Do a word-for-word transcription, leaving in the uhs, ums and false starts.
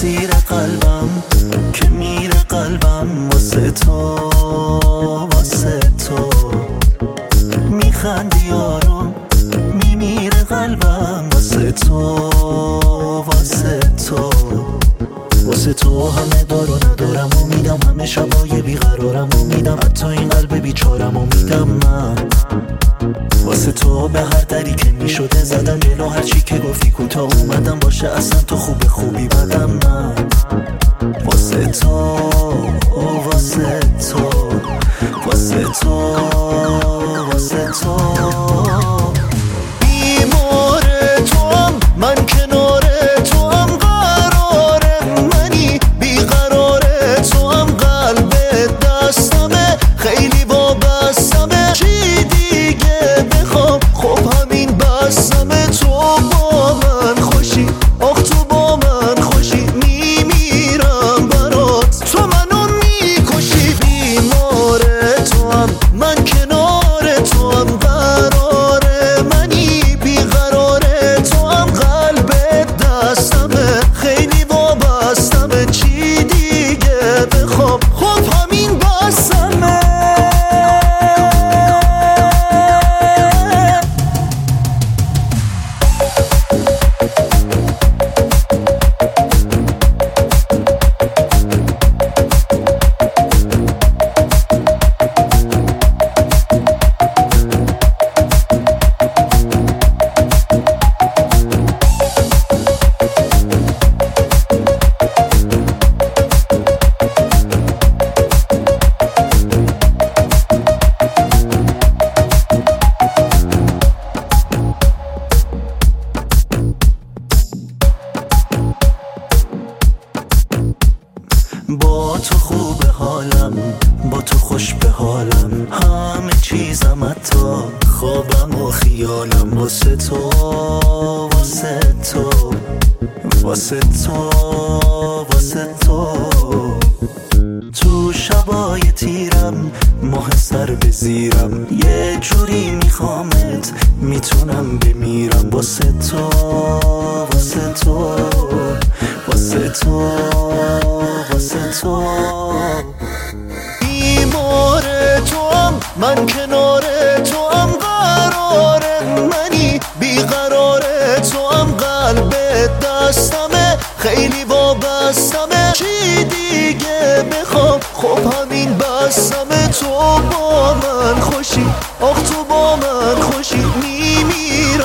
اسیر قلبم که میره قلبم واسه تو واسه تو میخندی آروم میمیره قلبم واسه تو واسه تو واسه تو همه دارو ندارم و میدم همه شبای بیقرارم و میدم حتی این قلب بیچارم و میدم من واسه تو به هر دری که میشده زدم جلو هرچی که گفتی کوتاه اومدم باشه اصلا تو خوب خوبی بدم من واسه تو واسه تو واسه تو واسه تو بیمار توام من کنار توام قرار منی بیقرار توام قلب دستمه خیلی وابستمه چی دیگه بخوام خب همین بستمه تو با من خوشی آخ تو با من خوشی میمیرم برات تو منو میکشی بیمار توام من کنار توام قرار منی بیقرار توام قلب دستمه خیلی وابستمه چی دیگه بخوام خب همین بستمه با تو خوب حالم با تو خوش به حالم همه چیزم حتی خوابم و خیالم واسه تو واسه تو واسه تو واسه تو تو شبای تیرم ماه سر به زیرم یه جوری میخوامت میتونم بمیرم واسه تو واسه تو واسه تو واسه تو بیمار توام من کنار توام قرار منی بیقرار توام قلب دستمه خیلی وابستمه چی دیگه بخوام خب همین بستمه تو با من خوشی آخ تو با من خوشی میمیرم